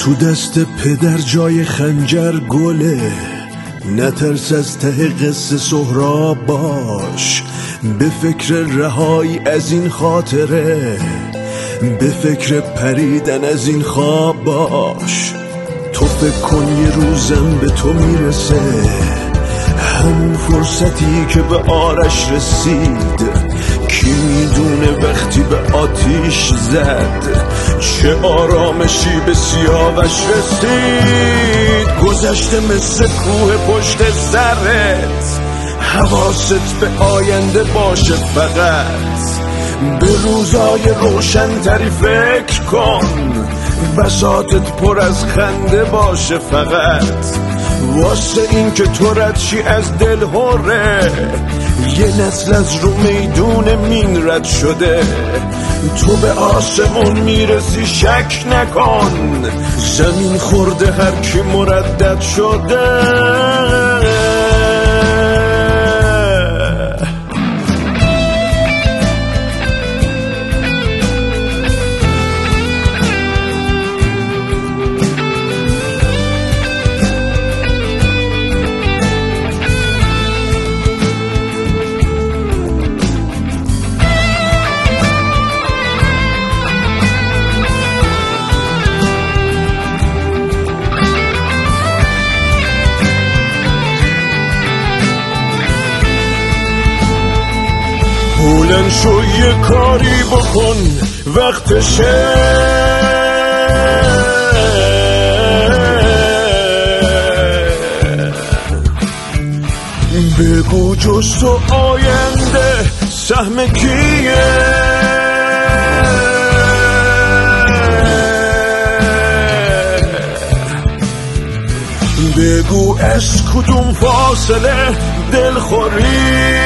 تو دست پدر جای خنجر گله، نترس از ته قصه سهراب باش. به فکر رهایی از این خاطره، به فکر پریدن از این خواب باش. تو فکر کن یه روزم به تو میرسه، همون فرصتی که به آرش رسید. کی میدونه وقتی به آتیش زد چه آرامشی به سیاوش رسید. گذشته مثل کوه پشت سرت، حواست به آینده باشه فقط. به روزای روشن‌تری فکر کن، بساطت پر از خنده باشه فقط. واسه این که تو ردشی از دل هره، یه نسل از رو میدون مین رد شده. تو به آسمون میرسی شک نکن، زمین خورده هر کی مردد شده. بلند شو یه کاری بکن وقتشه، بگو جز تو آینده سهم کیه. بگو از کدوم فاصله دلخوری.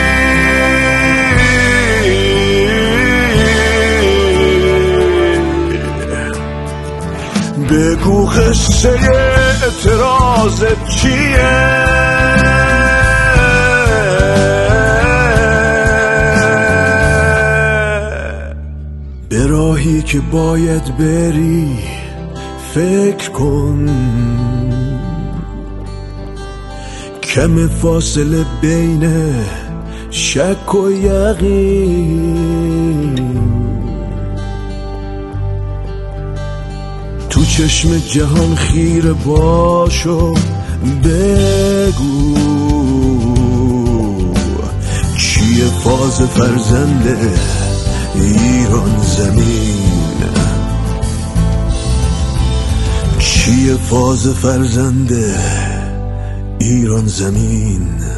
بگو قصه اعتراضت چیه. به راهی که باید بری فکر کن، کم فاصله بین شک و یقین. تو چشم جهان خیره باش و بگو چیه فاز فرزند ایران زمین، چیه فاز فرزند ایران زمین.